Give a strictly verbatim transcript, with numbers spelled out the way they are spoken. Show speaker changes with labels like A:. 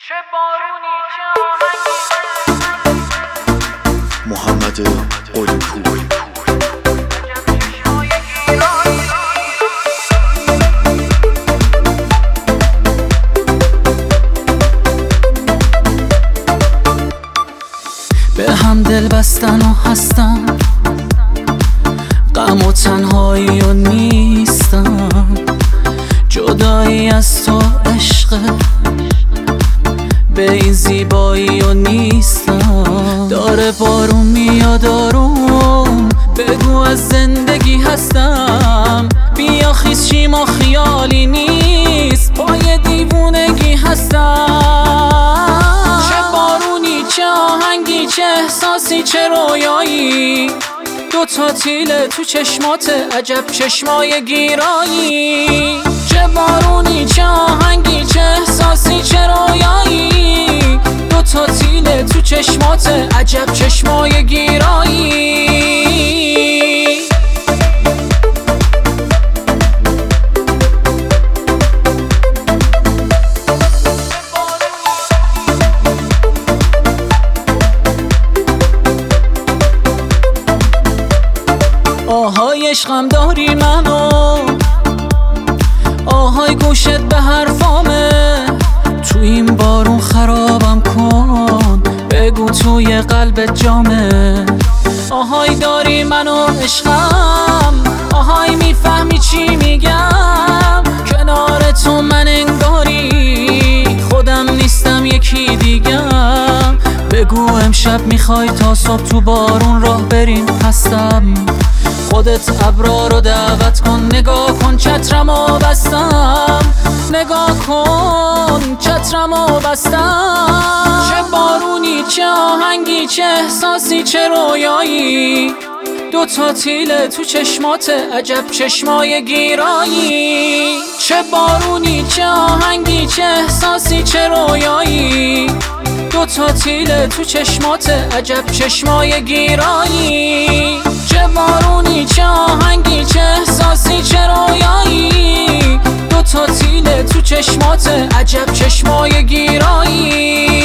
A: چه بارونی چه آهنگی
B: محمد الیپور.
C: به هم دل بستن و هستم، غم و تنهایی و نیستم، جدایی از تو عشق به این زیبایی و نیستم. داره بارون میاد آروم، بگو از زندگی هستم، بیا خیز شیم و خیالی نیست، پای دیوونگی هستم. چه بارونی چه آهنگی چه احساسی چه رویایی، دو تا تیله تو چشمات عجب چشمای گیرایی. چه بارونی چه آهنگی چه احساسی چه رویایی، دو تا تیله تو چشمات عجب چشمای گیرایی. آهای عشقم داری منو، آهای گوشت به حرفامه، تو این بارون خرابم کن، بگو توی قلبت جامه. آهای داری منو عشقم، آهای میفهمی چی میگم، کنار تو من انگاری خودم نیستم یکی دیگم. بگو امشب میخوای تا صبح تو بارون راه بریم، هستم. خودت ابرا رو دعوت کن، نگاه کن چترمو بستم، نگاه کن چترمو بستم. چه بارونی چه آهنگی چه احساسی چه رویایی، دو تا تیله تو چشمات عجب چشمای گیرایی. چه بارونی چه آهنگی چه احساسی چه رویایی، دو تا تیله تو چشمات عجب چشمای گیرایی. چه بارونی چه آهنگی چه احساسی چه رویایی، دو تا تیله تو چشمات عجب چشمای گیرایی.